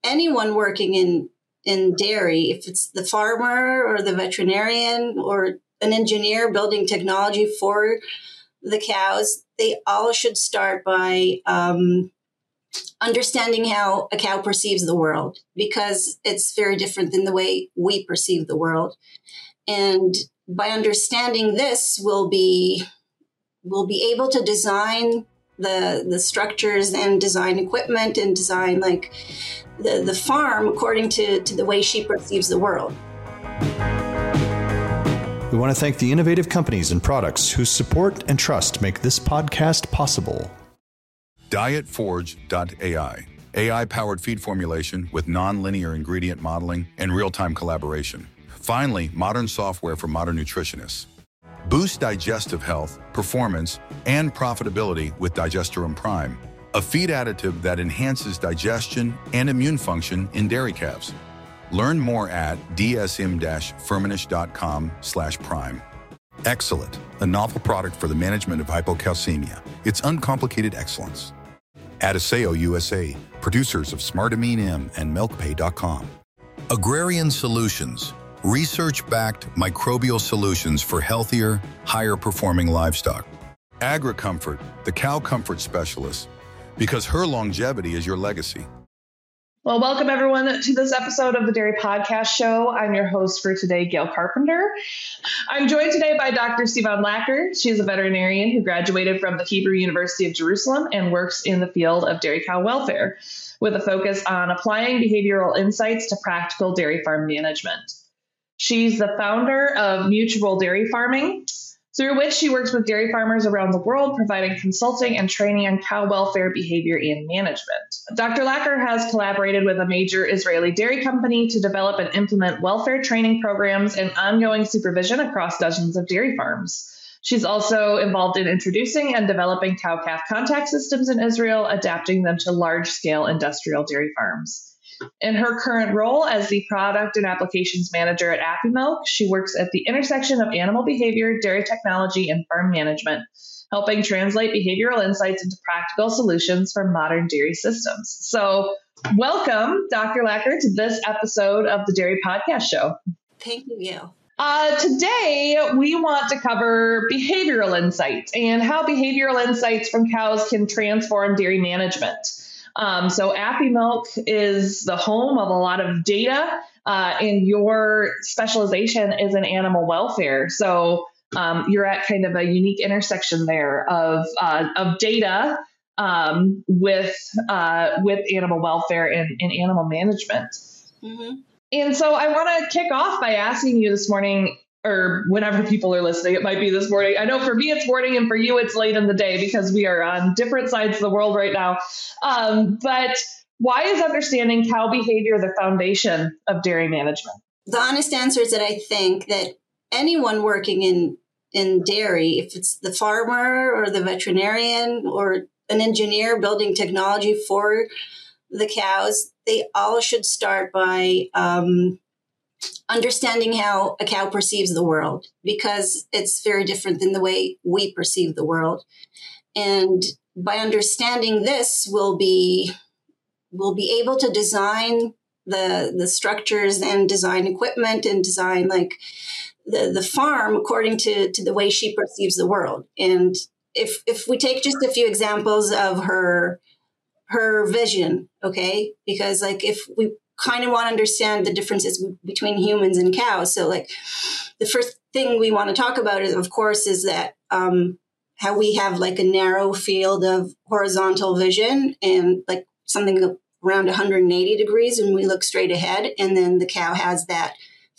anyone working in dairy, if it's the farmer or the veterinarian or an engineer building technology for the cows, they all should start by understanding how a cow perceives the world, because it's very different than the way we perceive the world. And by understanding this, we'll be able to design the structures and design equipment and design like the farm according to the way she perceives the world. We want to thank the innovative companies and products whose support and trust make this podcast possible. Dietforge.ai, AI-powered feed formulation with non-linear ingredient modeling and real-time collaboration. Finally, modern software for modern nutritionists. Boost digestive health, performance, and profitability with Digesterone Prime, a feed additive that enhances digestion and immune function in dairy calves. Learn more at dsm-firmenich.com/prime. Excellent, a novel product for the management of hypocalcemia. It's uncomplicated excellence. Adisseo USA, producers of Smartamine M and MilkPay.com. Agrarian Solutions, research-backed microbial solutions for healthier, higher-performing livestock. AgriComfort, the cow comfort specialist, because her longevity is your legacy. Well, welcome everyone to this episode of the Dairy Podcast Show. I'm your host for today, Gail Carpenter. I'm joined today by Dr. Sivan Lacker. She is a veterinarian who graduated from the Hebrew University of Jerusalem and works in the field of dairy cow welfare with a focus on applying behavioral insights to practical dairy farm management. She's the founder of Mutual Dairy Farming, through which she works with dairy farmers around the world, providing consulting and training on cow welfare, behavior, and management. Dr. Lacker has collaborated with a major Israeli dairy company to develop and implement welfare training programs and ongoing supervision across dozens of dairy farms. She's also involved in introducing and developing cow-calf contact systems in Israel, adapting them to large-scale industrial dairy farms. In her current role as the product and applications manager at Affimilk, she works at the intersection of animal behavior, dairy technology, and farm management, helping translate behavioral insights into practical solutions for modern dairy systems. So welcome, Dr. Lacker, to this episode of the Dairy Podcast Show. Thank you, Gail. Today, we want to cover behavioral insights and how behavioral insights from cows can transform dairy management. So Affimilk is the home of a lot of data, and your specialization is in animal welfare. So you're at kind of a unique intersection there of data with animal welfare and animal management. Mm-hmm. And so I want to kick off by asking you this morning, or whenever people are listening, it might be this morning. I know for me it's morning and for you it's late in the day because we are on different sides of the world right now. But why is understanding cow behavior the foundation of dairy management? The honest answer is that I think that anyone working in dairy, if it's the farmer or the veterinarian or an engineer building technology for the cows, they all should start by understanding how a cow perceives the world, because it's very different than the way we perceive the world. And by understanding this, we'll be able to design the structures and design equipment and design like the farm according to the way she perceives the world. And if we take just a few examples of her vision, okay, because like if we kind of want to understand the differences between humans and cows. So like the first thing we want to talk about is, of course, is that how we have like a narrow field of horizontal vision and like something around 180 degrees and we look straight ahead. And then the cow has that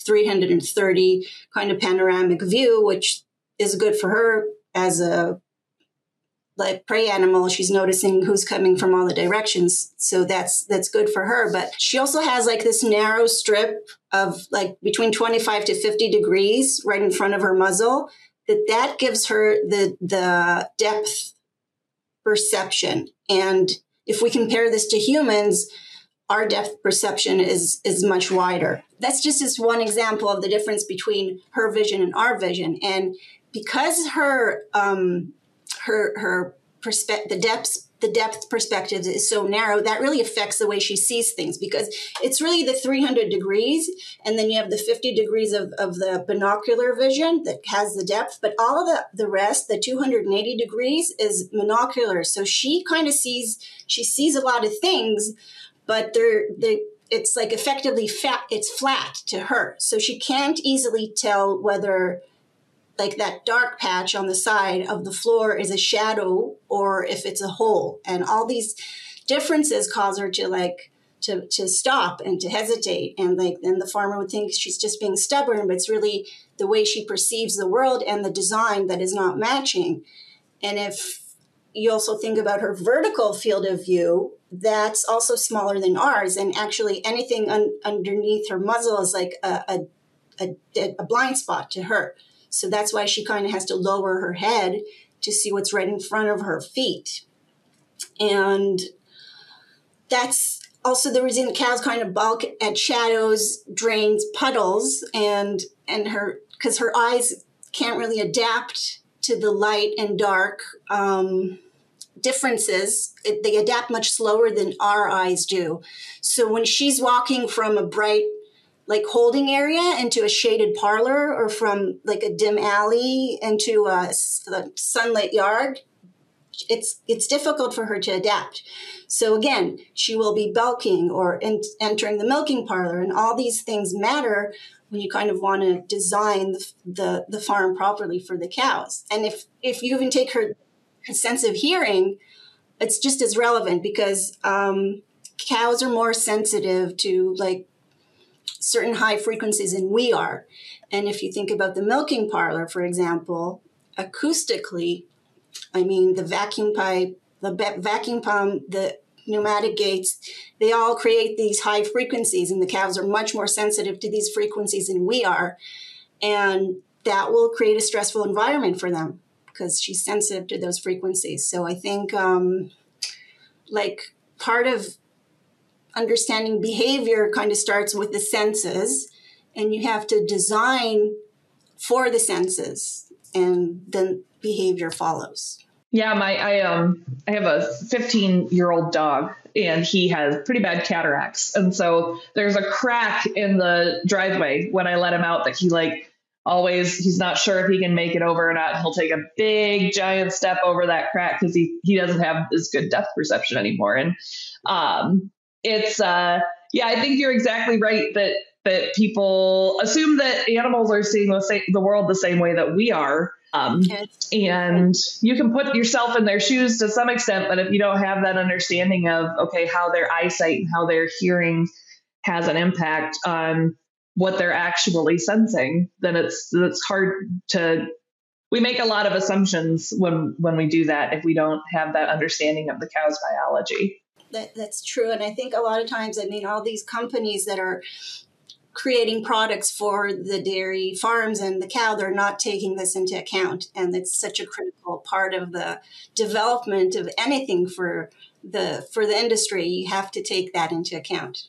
330 kind of panoramic view, which is good for her as a like prey animal. She's noticing who's coming from all the directions. So that's good for her. But she also has like this narrow strip of like between 25 to 50 degrees right in front of her muzzle. That gives her the depth perception. And if we compare this to humans, our depth perception is much wider. That's just one example of the difference between her vision and our vision. And because the the depth perspective is so narrow, that really affects the way she sees things, because it's really the 300 degrees. And then you have the 50 degrees of the binocular vision that has the depth, but all of the rest, the 280 degrees is monocular. So she kind of sees a lot of things, but it's like effectively it's flat to her. So she can't easily tell whether like that dark patch on the side of the floor is a shadow or if it's a hole. And all these differences cause her to stop and to hesitate. And then the farmer would think she's just being stubborn, but it's really the way she perceives the world and the design that is not matching. And if you also think about her vertical field of view, that's also smaller than ours. And actually anything underneath her muzzle is like a blind spot to her. So that's why she kind of has to lower her head to see what's right in front of her feet. And that's also the reason the cows kind of balk at shadows, drains, puddles, and because her eyes can't really adapt to the light and dark differences. They adapt much slower than our eyes do. So when she's walking from a bright like holding area into a shaded parlor, or from like a dim alley into a sunlit yard, it's difficult for her to adapt. So again, she will be bulking or entering the milking parlor, and all these things matter when you kind of want to design the farm properly for the cows. And if you even take her sense of hearing, it's just as relevant, because cows are more sensitive to like certain high frequencies than we are. And if you think about the milking parlor, for example, acoustically, I mean, the vacuum pipe, the vacuum pump, the pneumatic gates, they all create these high frequencies, and the cows are much more sensitive to these frequencies than we are. And that will create a stressful environment for them because she's sensitive to those frequencies. So I think like part of understanding behavior kind of starts with the senses, and you have to design for the senses, and then behavior follows. Yeah, I have a 15-year-old dog, and he has pretty bad cataracts. And so there's a crack in the driveway when I let him out that he's not sure if he can make it over or not. He'll take a big giant step over that crack because he doesn't have as good depth perception anymore. And I think you're exactly right that people assume that animals are seeing the world the same way that we are. And you can put yourself in their shoes to some extent, but if you don't have that understanding of, okay, how their eyesight and how their hearing has an impact on what they're actually sensing, then it's hard we make a lot of assumptions when we do that, if we don't have that understanding of the cow's biology. That's true. And I think a lot of times, I mean, all these companies that are creating products for the dairy farms and the cow, they're not taking this into account. And it's such a critical part of the development of anything for the industry. You have to take that into account.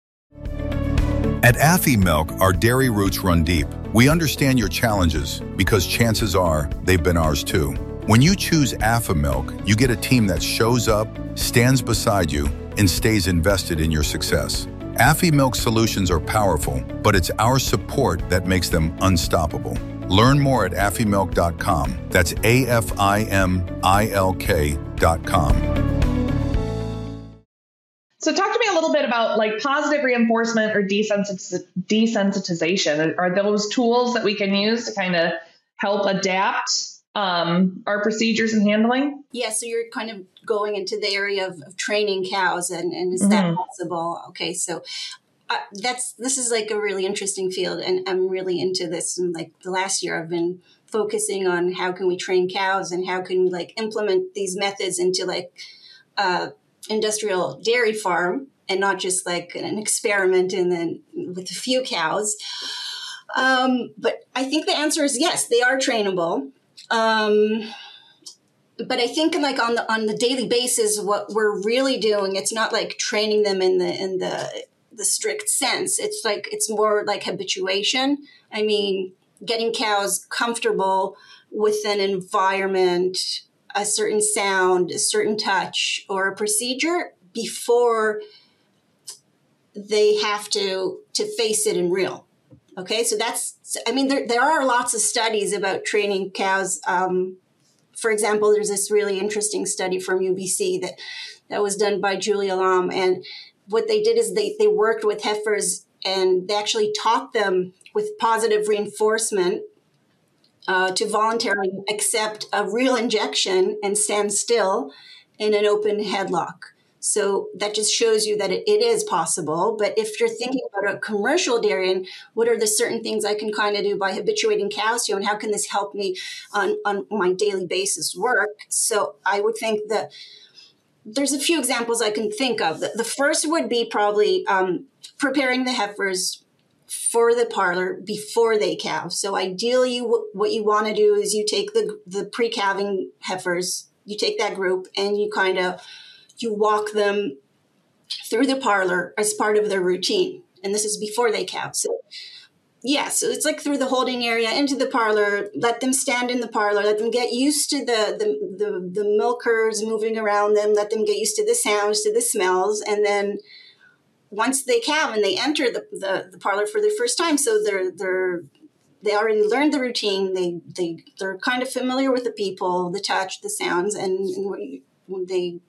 At Affimilk, our dairy roots run deep. We understand your challenges because chances are they've been ours too. When you choose Affimilk, you get a team that shows up, stands beside you, and stays invested in your success. Affimilk solutions are powerful, but it's our support that makes them unstoppable. Learn more at affimilk.com. That's AFIMILK.com. So talk to me a little bit about like positive reinforcement or desensitization. Are those tools that we can use to kind of help adapt our procedures and handling? Yeah, so you're kind of going into the area of training cows, and is that possible? Okay, so this is like a really interesting field, and I'm really into this. And like the last year, I've been focusing on how can we train cows and how can we like implement these methods into like industrial dairy farm, and not just like an experiment and then with a few cows. But I think the answer is yes, they are trainable. But I think like on the daily basis, what we're really doing, it's not like training them in the strict sense. It's more like habituation. I mean, getting cows comfortable with an environment a certain sound, a certain touch, or a procedure before they have to face it in real. Okay, so there are lots of studies about training cows. For example, there's this really interesting study from UBC that was done by Julia Lam. And what they did is they worked with heifers, and they actually taught them with positive reinforcement to voluntarily accept a real injection and stand still in an open headlock. So that just shows you that it is possible. But if you're thinking about a commercial dairy, and what are the certain things I can kind of do by habituating cows to, and how can this help me on my daily basis work? So I would think that there's a few examples I can think of. The first would be probably preparing the heifers for the parlor before they calve. So ideally, what you want to do is you take the pre-calving heifers, you take that group, and you walk them through the parlor as part of their routine. And this is before they calve. So it's like through the holding area into the parlor, let them stand in the parlor, let them get used to the milkers moving around them, let them get used to the sounds, to the smells. And then once they calve and they enter the parlor for the first time, so they already learned the routine, they're kind of familiar with the people, the touch, the sounds, and when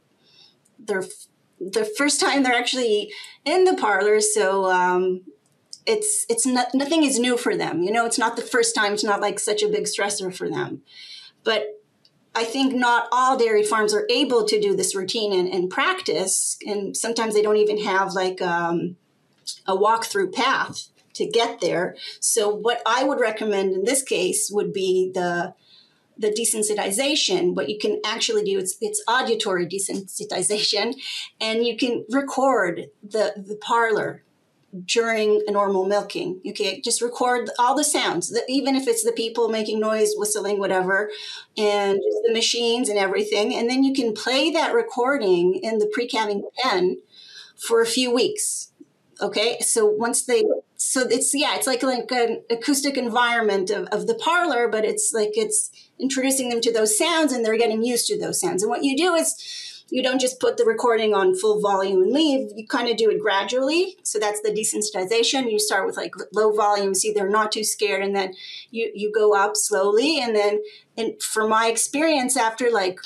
the first time they're actually in the parlor. So nothing is new for them. It's not the first time. It's not like such a big stressor for them. But I think not all dairy farms are able to do this routine and practice. And sometimes they don't even have like a walkthrough path to get there. So what I would recommend in this case would be the desensitization. What you can actually do, it's auditory desensitization, and you can record the parlor during a normal milking. You can just record all the sounds, even if it's the people making noise, whistling, whatever, and the machines and everything. And then you can play that recording in the pre-calving pen for a few weeks. Okay, so it's like an acoustic environment of the parlor, but it's introducing them to those sounds, and they're getting used to those sounds. And what you do is you don't just put the recording on full volume and leave. You kind of do it gradually. So that's the desensitization. You start with like low volume, so they're not too scared, and then you go up slowly. And then, from my experience, after like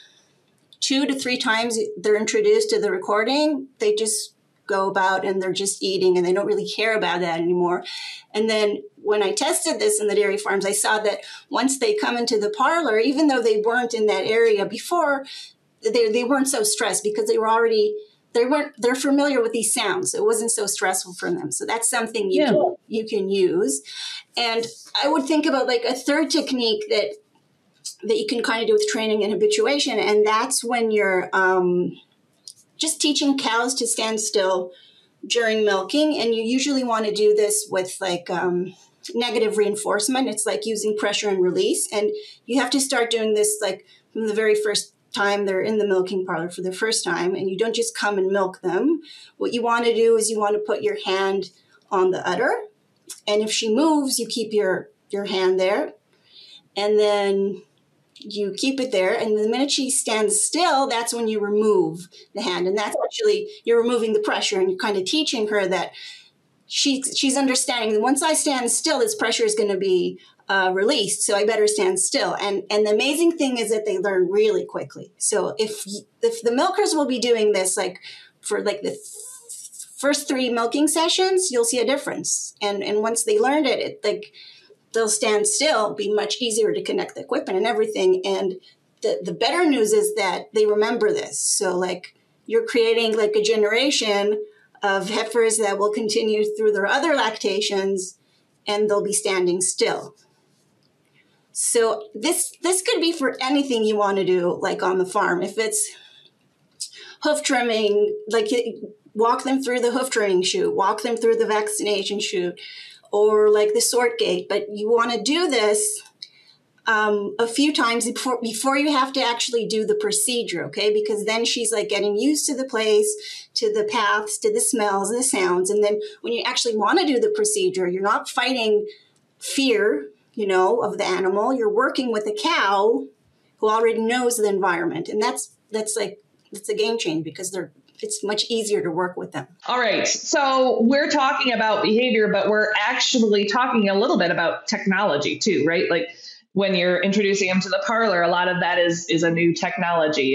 2 to 3 times they're introduced to the recording, they just go about and they're just eating, and they don't really care about that anymore. And then when I tested this in the dairy farms, I saw that once they come into the parlor, even though they weren't in that area before, they weren't so stressed because they're familiar with these sounds. So it wasn't so stressful for them. So that's something you can use. And I would think about like a third technique that you can kind of do with training and habituation, and that's when you're just teaching cows to stand still during milking. And you usually want to do this with like negative reinforcement. It's like using pressure and release. And you have to start doing this like from the very first time they're in the milking parlor for the first time. And you don't just come and milk them. What you want to do is you want to put your hand on the udder. And if she moves, you keep your hand there. And then you keep it there, and the minute she stands still, that's when you remove the hand. And that's actually, you're removing the pressure, and you're kind of teaching her that she's understanding that once I stand still, this pressure is going to be released, so I better stand still. And the amazing thing is that they learn really quickly. So if the milkers will be doing this like for like the first 3 milking sessions, you'll see a difference. And once they learned it like they'll stand still, be much easier to connect the equipment and everything. And the better news is that they remember this. So like you're creating like a generation of heifers that will continue through their other lactations, and they'll be standing still. So this could be for anything you want to do, like on the farm. If it's hoof trimming, like walk them through the hoof trimming chute, walk them through the vaccination chute, or like the sort gate. But you want to do this a few times before you have to actually do the procedure, okay? Because then she's like getting used to the place, to the paths, to the smells, the sounds. And then when you actually want to do the procedure, you're not fighting fear, of the animal. You're working with the cow who already knows the environment. And that's a game changer because it's much easier to work with them. All right. So we're talking about behavior, but we're actually talking a little bit about technology too, right? Like when you're introducing them to the parlor, a lot of that is a new technology.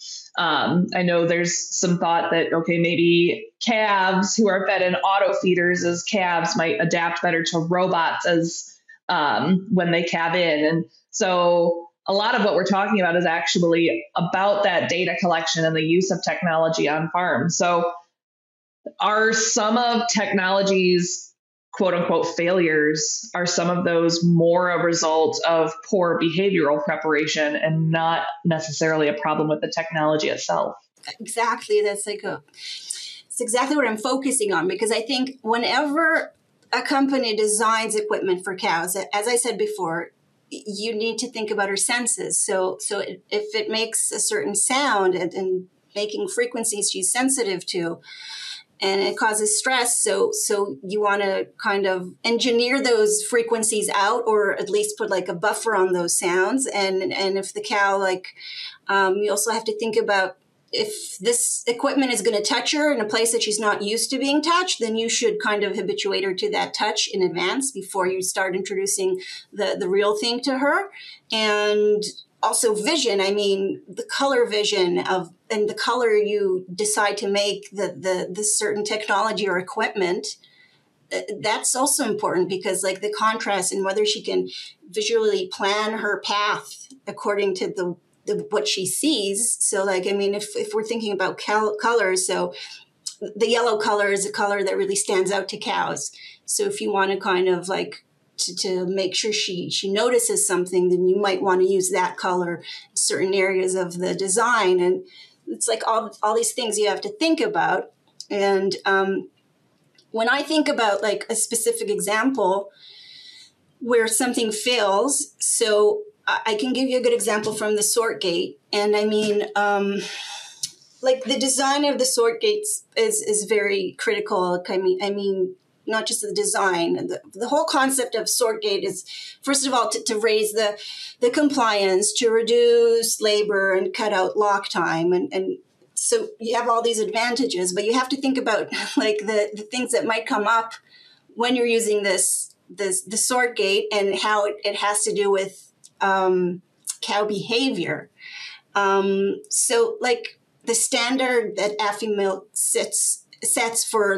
I know there's some thought that, okay, maybe calves who are fed in auto feeders as calves might adapt better to robots as when they calve in. And so a lot of what we're talking about is actually about that data collection and the use of technology on farms. So are some of technology's quote unquote failures, are some of those more a result of poor behavioral preparation and not necessarily a problem with the technology itself? Exactly. It's exactly what I'm focusing on, because I think whenever a company designs equipment for cows, as I said before, you need to think about her senses. So if it makes a certain sound and making frequencies she's sensitive to, and it causes stress, so you want to kind of engineer those frequencies out, or at least put like a buffer on those sounds. And if the cow, you also have to think about, if this equipment is going to touch her in a place that she's not used to being touched, then you should kind of habituate her to that touch in advance before you start introducing the real thing to her. And also vision, I mean, the color vision and the color you decide to make the certain technology or equipment, that's also important, because like the contrast and whether she can visually plan her path according to what she sees. So if we're thinking about colors, so the yellow color is a color that really stands out to cows. So if you want to kind of to make sure she notices something, then you might want to use that color in certain areas of the design. And it's like all these things you have to think about. And when I think about like a specific example where something fails, so I can give you a good example from the sort gate. And I mean, the design of the sort gates is very critical. I mean, not just the design. The whole concept of sort gate is, first of all, to raise the compliance, to reduce labor and cut out lock time. And so you have all these advantages, but you have to think about like the things that might come up when you're using the sort gate, and how it has to do with cow behavior. So like the standard that Afimilk sets for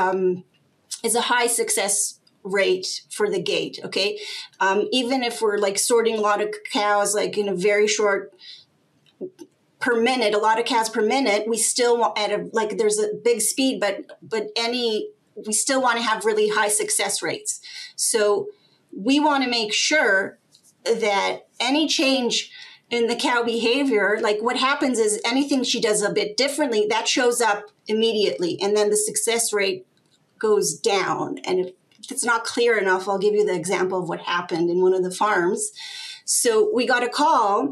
is a high success rate for the gate. Okay. Even if we're like sorting a lot of cows, like in a very short per minute, a lot of cows per minute, we still want there's a big speed, but we still want to have really high success rates. So we want to make sure that any change in the cow behavior, like what happens is anything she does a bit differently, that shows up immediately. And then the success rate goes down. And if it's not clear enough, I'll give you the example of what happened in one of the farms. So we got a call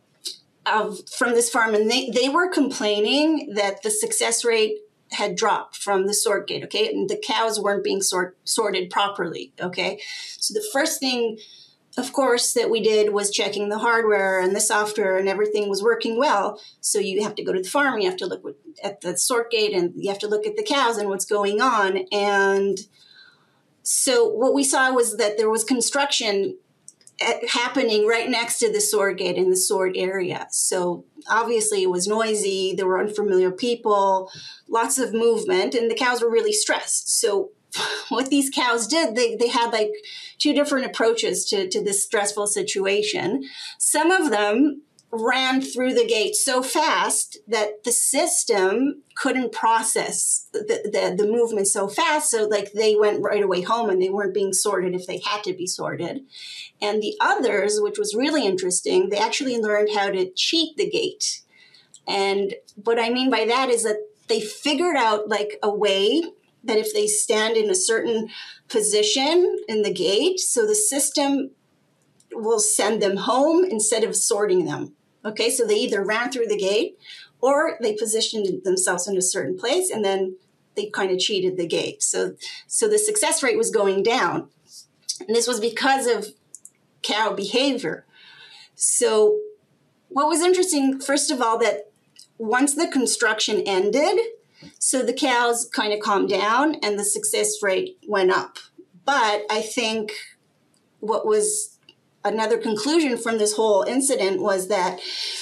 from this farm, and they were complaining that the success rate had dropped from the sort gate, okay? And the cows weren't being sorted properly, okay? So the first thing, of course, that we did was checking the hardware and the software, and everything was working well. So you have to go to the farm, you have to look at the sort gate, and you have to look at the cows and what's going on. And so what we saw was that there was construction happening right next to the sort gate in the sort area. So obviously it was noisy, there were unfamiliar people, lots of movement, and the cows were really stressed. So what these cows did, they had like two different approaches to this stressful situation. Some of them ran through the gate so fast that the system couldn't process the movement so fast. So like they went right away home and they weren't being sorted if they had to be sorted. And the others, which was really interesting, they actually learned how to cheat the gate. And what I mean by that is that they figured out like a way that if they stand in a certain position in the gate, so the system will send them home instead of sorting them. Okay, so they either ran through the gate or they positioned themselves in a certain place, and then they kind of cheated the gate. So the success rate was going down. And this was because of cow behavior. So what was interesting, first of all, that once the construction ended, so the cows kind of calmed down and the success rate went up. But I think what was another conclusion from this whole incident was that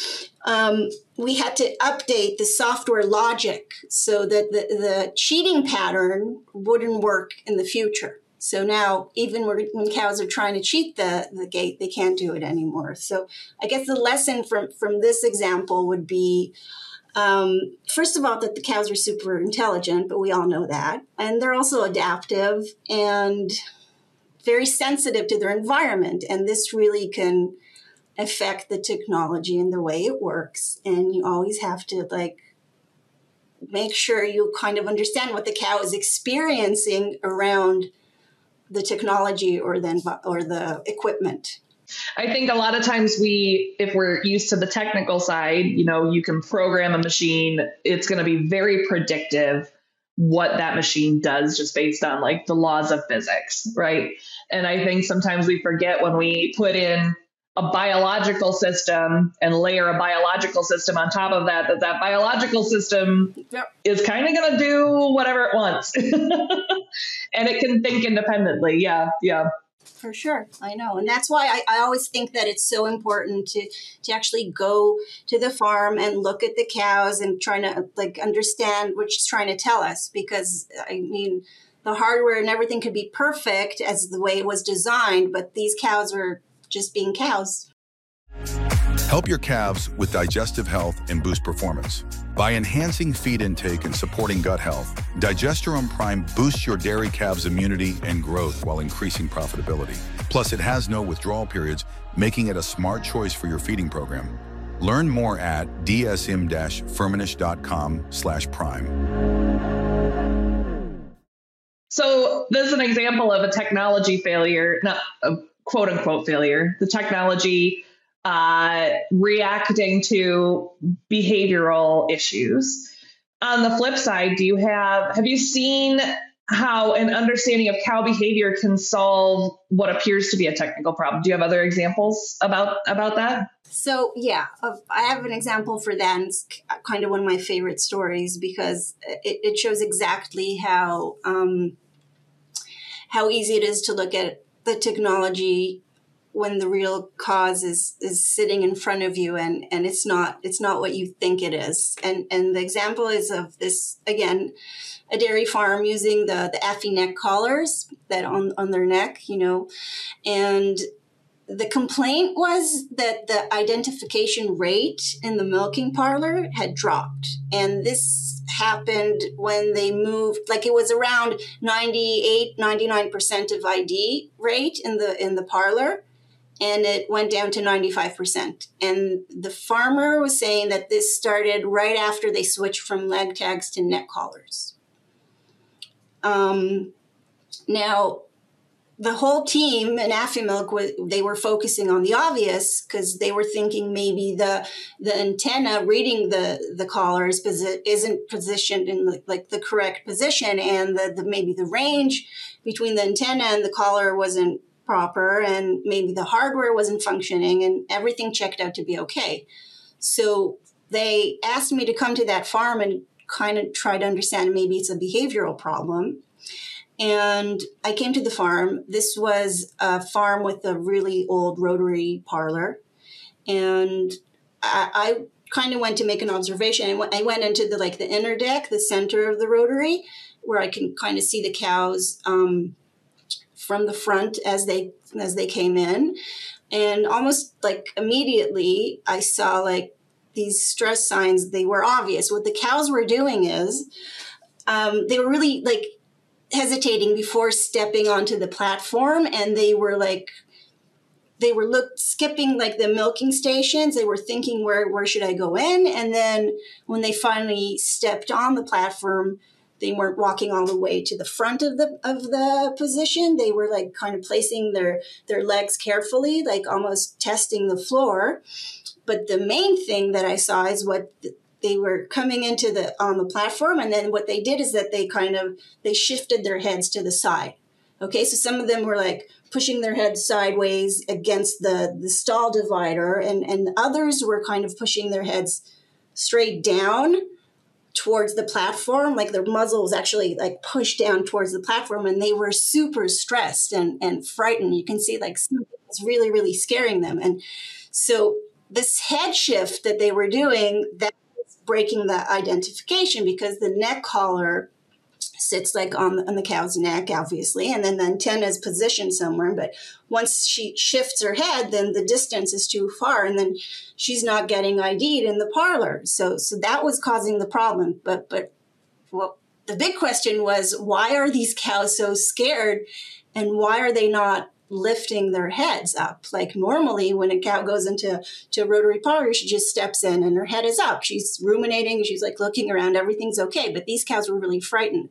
we had to update the software logic so that the cheating pattern wouldn't work in the future. So now, even when cows are trying to cheat the gate, they can't do it anymore. So I guess the lesson from this example would be, first of all, that the cows are super intelligent, but we all know that. And they're also adaptive and very sensitive to their environment. And this really can affect the technology and the way it works. And you always have to make sure you kind of understand what the cow is experiencing around the technology or the equipment. I think a lot of times if we're used to the technical side, you can program a machine. It's going to be very predictive what that machine does just based on the laws of physics, right? And I think sometimes we forget when we put in a biological system and layer a biological system on top of that biological system is kind of going to do whatever it wants. And it can think independently. Yeah. For sure. I know. And that's why I always think that it's so important to actually go to the farm and look at the cows and trying to understand what she's trying to tell us. Because, I mean, the hardware and everything could be perfect as the way it was designed, but these cows are just being cows. Help your calves with digestive health and boost performance. By enhancing feed intake and supporting gut health, Digesterone Prime boosts your dairy calves' immunity and growth while increasing profitability. Plus, it has no withdrawal periods, making it a smart choice for your feeding program. Learn more at dsm-firmenich.com/prime. So this is an example of a technology failure, not a quote unquote failure, the technology reacting to behavioral issues. On the flip side, have you seen how an understanding of cow behavior can solve what appears to be a technical problem? Do you have other examples about that? So, yeah, I have an example for that. And it's kind of one of my favorite stories because it shows exactly how easy it is to look at the technology when the real cause is sitting in front of you and it's not what you think it is. And the example is of this, again, a dairy farm using the Affy neck collars that on their neck, and the complaint was that the identification rate in the milking parlor had dropped. And this happened when they moved, it was around 99% of ID rate in the parlor. And it went down to 95%. And the farmer was saying that this started right after they switched from leg tags to neck collars. Now, the whole team in Affymilk, they were focusing on the obvious because they were thinking maybe the antenna reading the collars isn't positioned in the correct position, and maybe the range between the antenna and the collar wasn't proper, and maybe the hardware wasn't functioning, and everything checked out to be okay. So they asked me to come to that farm and kind of try to understand maybe it's a behavioral problem. And I came to the farm. This was a farm with a really old rotary parlor. And I kind of went to make an observation. I went into the inner deck, the center of the rotary, where I can kind of see the cows from the front as they came in. And almost immediately I saw these stress signs. They were obvious. What the cows were doing is they were really hesitating before stepping onto the platform, and they were skipping the milking stations. They were thinking, where should I go in? And then when they finally stepped on the platform, they weren't walking all the way to the front of the position. They were kind of placing their legs carefully, almost testing the floor. But the main thing that I saw is what they were coming into on the platform, and then what they did is that they shifted their heads to the side Okay, so some of them were like pushing their heads sideways against the stall divider, and others were kind of pushing their heads straight down towards the platform. Like their muzzle was actually like pushed down towards the platform, and they were super stressed and frightened. You can see like something was really, really scaring them. And so this head shift that they were doing, that was breaking the identification, because the neck collar sits like on the cow's neck, obviously, and then the antenna is positioned somewhere. But once she shifts her head, then the distance is too far, and then she's not getting ID'd in the parlor. So that was causing the problem. But well, the big question was, why are these cows so scared, and why are they not lifting their heads up? Like normally when a cow goes into a rotary parlor, she just steps in and her head is up. She's ruminating, she's like looking around, everything's okay. But these cows were really frightened.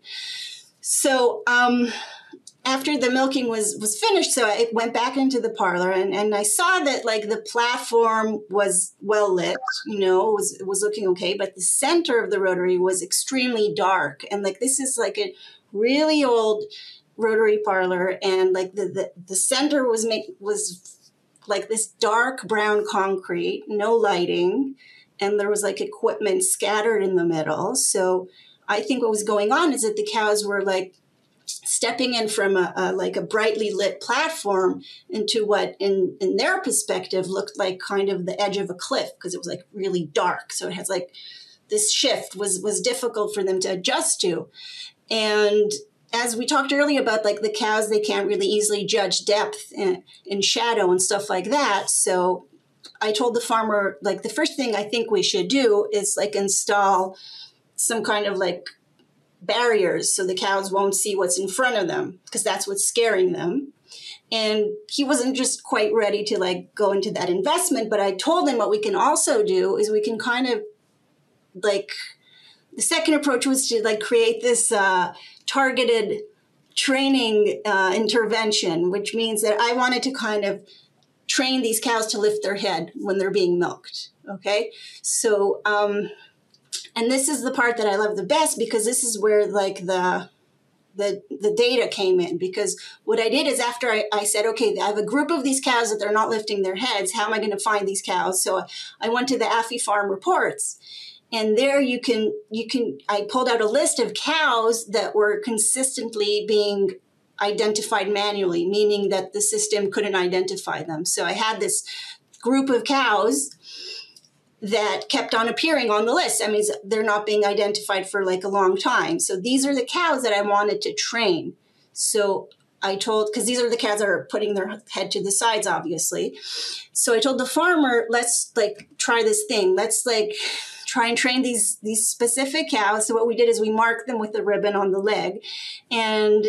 So after the milking was finished, so I went back into the parlor, and I saw that like the platform was well lit, it was looking okay, but the center of the rotary was extremely dark. And like this is like a really old rotary parlor, and like the center was like this dark brown concrete, no lighting, and there was like equipment scattered in the middle. So I think what was going on is that the cows were like stepping in from a brightly lit platform into what in their perspective looked like kind of the edge of a cliff, because it was like really dark. So it has like this shift was difficult for them to adjust to. And as we talked earlier about like the cows, they can't really easily judge depth in shadow and stuff like that. So I told the farmer, like the first thing I think we should do is like install some kind of like barriers so the cows won't see what's in front of them, because that's what's scaring them. And he wasn't just quite ready to like go into that investment, but I told him what we can also do is we can kind of like, the second approach was to like create this targeted training intervention, which means that I wanted to kind of train these cows to lift their head when they're being milked. Okay. So, and this is the part that I love the best, because this is where like the data came in. Because what I did is after I said, okay, I have a group of these cows that they're not lifting their heads. How am I going to find these cows? So I went to the AFI-Pharm reports, and there I pulled out a list of cows that were consistently being identified manually, meaning that the system couldn't identify them. So I had this group of cows that kept on appearing on the list. That means they're not being identified for like a long time. So these are the cows that I wanted to train. So I told, because these are the cows that are putting their head to the sides, obviously. So I told the farmer, let's like try this thing. Let's like try and train these specific cows. So what we did is we marked them with a ribbon on the leg. And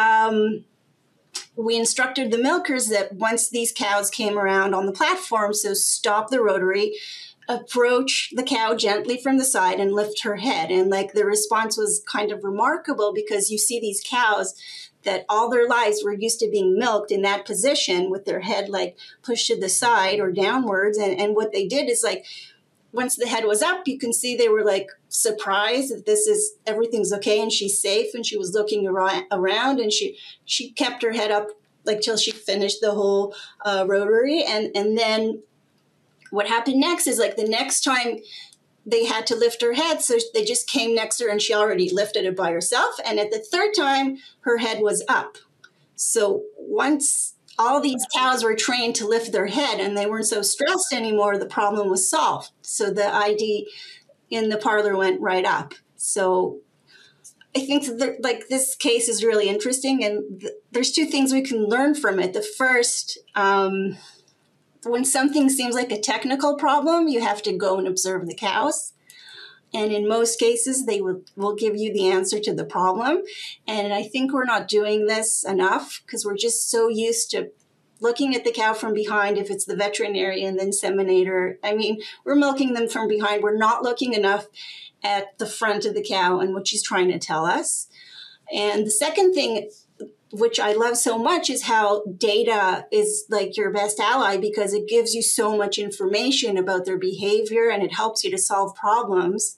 we instructed the milkers that once these cows came around on the platform, so stop the rotary, approach the cow gently from the side and lift her head. And like the response was kind of remarkable, because you see these cows that all their lives were used to being milked in that position with their head like pushed to the side or downwards. And what they did is like, once the head was up, you can see they were like surprised that everything's okay and she's safe. And she was looking around, and she kept her head up like till she finished the whole rotary. And then what happened next is like the next time they had to lift her head, so they just came next to her and she already lifted it by herself. And at the third time, her head was up. So once all these cows were trained to lift their head and they weren't so stressed anymore, the problem was solved. So the ID in the parlor went right up. So I think that, like, this case is really interesting, and there's two things we can learn from it. The first, when something seems like a technical problem, you have to go and observe the cows. And in most cases, they will give you the answer to the problem. And I think we're not doing this enough, because we're just so used to looking at the cow from behind, if it's the veterinarian, the inseminator. I mean, we're milking them from behind. We're not looking enough at the front of the cow and what she's trying to tell us. And the second thing, which I love so much, is how data is like your best ally, because it gives you so much information about their behavior and it helps you to solve problems.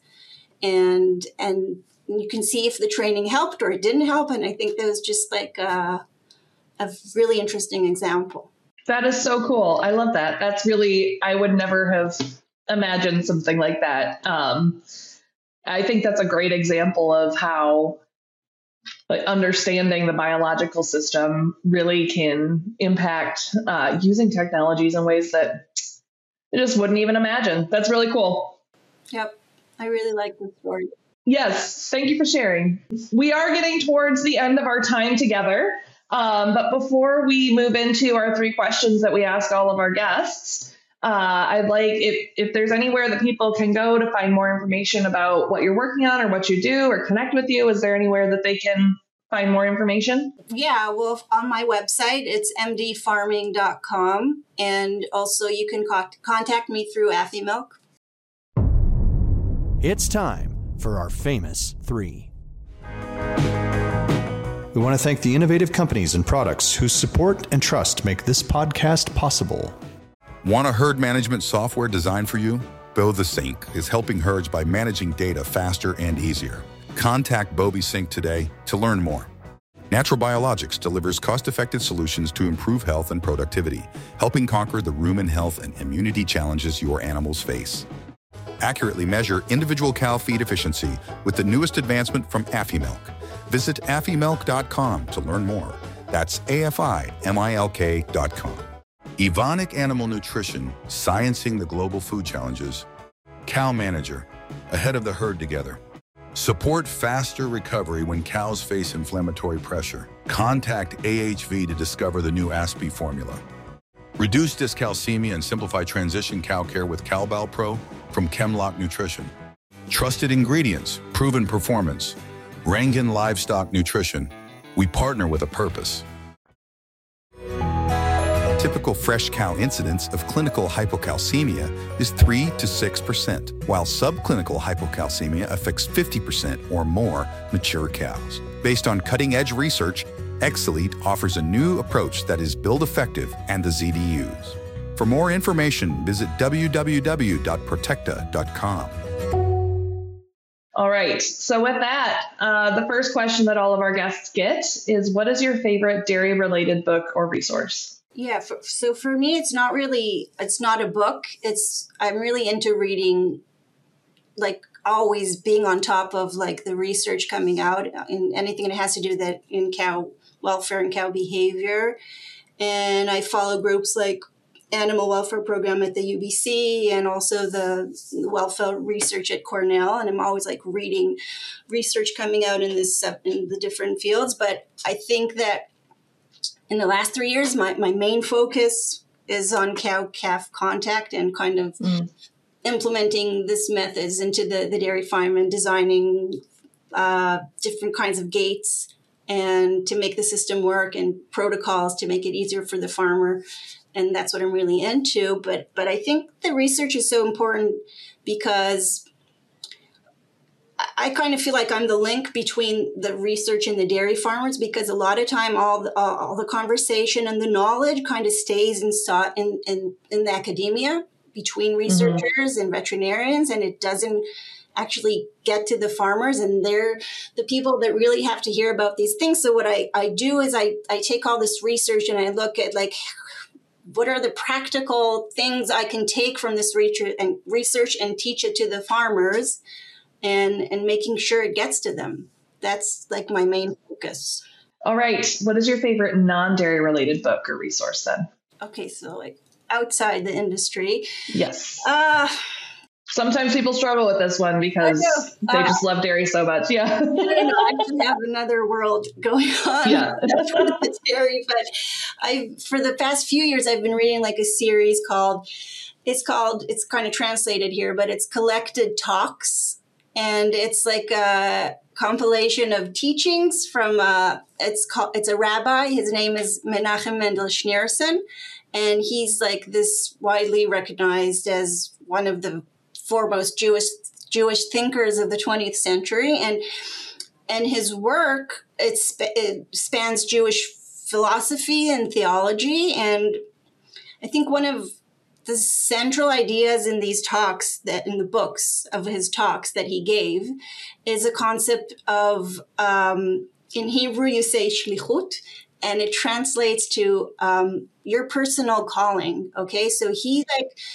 And you can see if the training helped or it didn't help. And I think that was just like a really interesting example. That is so cool. I love that. That's really, I would never have imagined something like that. I think that's a great example of how understanding the biological system really can impact using technologies in ways that I just wouldn't even imagine. That's really cool. Yep. I really like this story. Yes. Thank you for sharing. We are getting towards the end of our time together. But before we move into our 3 questions that we ask all of our guests, I'd like, if there's anywhere that people can go to find more information about what you're working on or what you do or connect with you, is there anywhere that they can find more information? Yeah, well, on my website, it's mdfarming.com. And also you can contact me through Affimilk. It's time for our famous 3. We want to thank the innovative companies and products whose support and trust make this podcast possible. Want a herd management software designed for you? BoTheSync is helping herds by managing data faster and easier. Contact BoBeSync today to learn more. Natural Biologics delivers cost-effective solutions to improve health and productivity, helping conquer the rumen health and immunity challenges your animals face. Accurately measure individual cow feed efficiency with the newest advancement from Affimilk. Visit affimilk.com to learn more. That's AFIMILK.com. Evonik Animal Nutrition, sciencing the global food challenges. Cow Manager, ahead of the herd together. Support faster recovery when cows face inflammatory pressure. Contact AHV to discover the new ASPI formula. Reduce dyscalcemia and simplify transition cow care with CowBal Pro from Chemlock Nutrition. Trusted ingredients, proven performance. Rangan Livestock Nutrition. We partner with a purpose. Typical fresh cow incidence of clinical hypocalcemia is 3 to 6%, while subclinical hypocalcemia affects 50% or more mature cows. Based on cutting-edge research, Exelite offers a new approach that is build effective and easy to use. For more information, visit www.protecta.com. All right. So with that, the first question that all of our guests get is, what is your favorite dairy-related book or resource? Yeah. So for me, it's not a book. I'm really into reading, like always being on top of like the research coming out in anything that has to do that in cow welfare and cow behavior. And I follow groups like Animal Welfare Program at the UBC and also the welfare research at Cornell. And I'm always like reading research coming out in the different fields. But I think that in the last 3 years, my main focus is on cow-calf contact and kind of implementing this methods into the dairy farm and designing different kinds of gates and to make the system work and protocols to make it easier for the farmer. And that's what I'm really into. But I think the research is so important because I kind of feel like I'm the link between the research and the dairy farmers, because a lot of time all the conversation and the knowledge kind of stays in the academia between researchers and veterinarians, and it doesn't actually get to the farmers, and they're the people that really have to hear about these things. So what I do is I take all this research and I look at like, what are the practical things I can take from this research and teach it to the farmers and making sure it gets to them. That's like my main focus. All right. What is your favorite non-dairy related book or resource then? Okay. So like outside the industry. Yes. Sometimes people struggle with this one because they just love dairy so much. Yeah. I actually have another world going on. Yeah. It's dairy, but for the past few years, I've been reading like a series it's kind of translated here, but it's Collected Talks. And it's like a compilation of teachings from, it's a rabbi. His name is Menachem Mendel Schneerson. And he's like this widely recognized as one of the foremost Jewish thinkers of the 20th century. And his work, it spans Jewish philosophy and theology. And I think one of the central ideas in these talks, that in the books of his talks that he gave, is a concept of, in Hebrew you say shlichut, and it translates to your personal calling. Okay, so he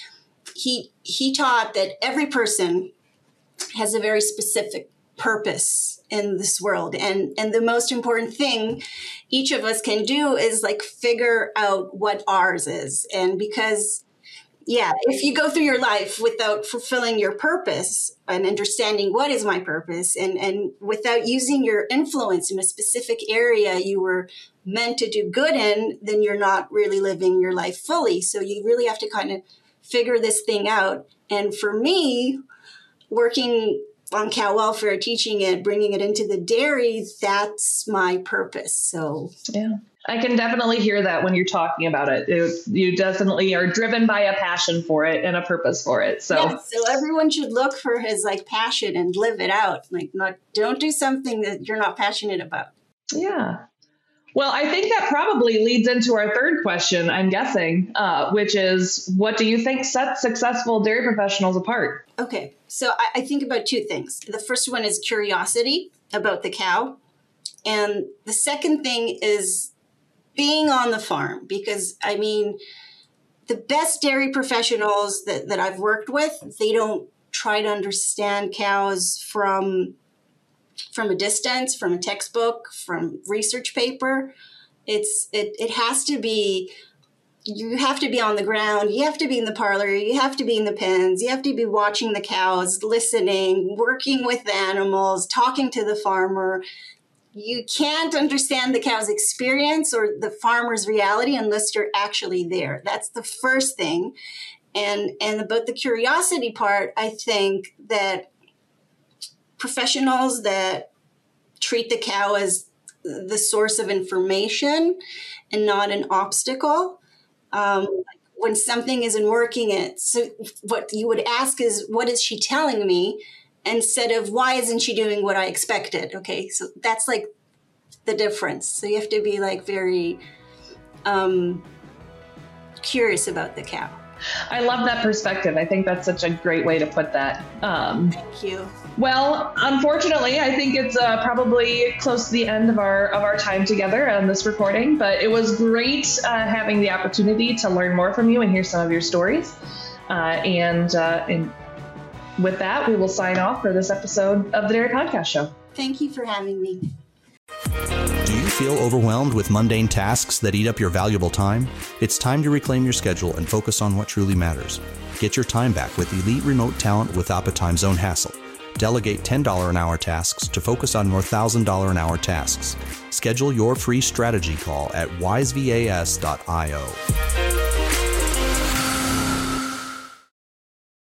taught that every person has a very specific purpose in this world, and the most important thing each of us can do is like figure out what ours is. And because if you go through your life without fulfilling your purpose and understanding what is my purpose, and without using your influence in a specific area you were meant to do good in, then you're not really living your life fully. So you really have to kind of figure this thing out. And for me, working on cow welfare, teaching it, bringing it into the dairy, that's my purpose. So I can definitely hear that when you're talking about it. You definitely are driven by a passion for it and a purpose for it. So everyone should look for his like passion and live it out. Like, don't do something that you're not passionate about. Yeah. Well, I think that probably leads into our third question, I'm guessing, which is, what do you think sets successful dairy professionals apart? Okay. So I think about two things. The first one is curiosity about the cow. And the second thing is being on the farm, because I mean, the best dairy professionals that I've worked with, they don't try to understand cows from a distance, from a textbook, from research paper. It has to be, you have to be on the ground, you have to be in the parlor, you have to be in the pens, you have to be watching the cows, listening, working with the animals, talking to the farmer. You can't understand the cow's experience or the farmer's reality unless you're actually there. That's the first thing. And about the curiosity part, I think that professionals that treat the cow as the source of information and not an obstacle, when something isn't working, so what you would ask is, what is she telling me? Instead of, why isn't she doing what I expected? Okay, so that's like the difference. So you have to be like very curious about the cow. I love that perspective. I think that's such a great way to put that. Thank you. Well, unfortunately, I think it's probably close to the end of our time together on this recording, but it was great having the opportunity to learn more from you and hear some of your stories. And with that, we will sign off for this episode of the Dairy Podcast Show. Thank you for having me. Do you feel overwhelmed with mundane tasks that eat up your valuable time? It's time to reclaim your schedule and focus on what truly matters. Get your time back with elite remote talent without a time zone hassle. Delegate $10 an hour tasks to focus on more $1,000 an hour tasks. Schedule your free strategy call at wisevas.io.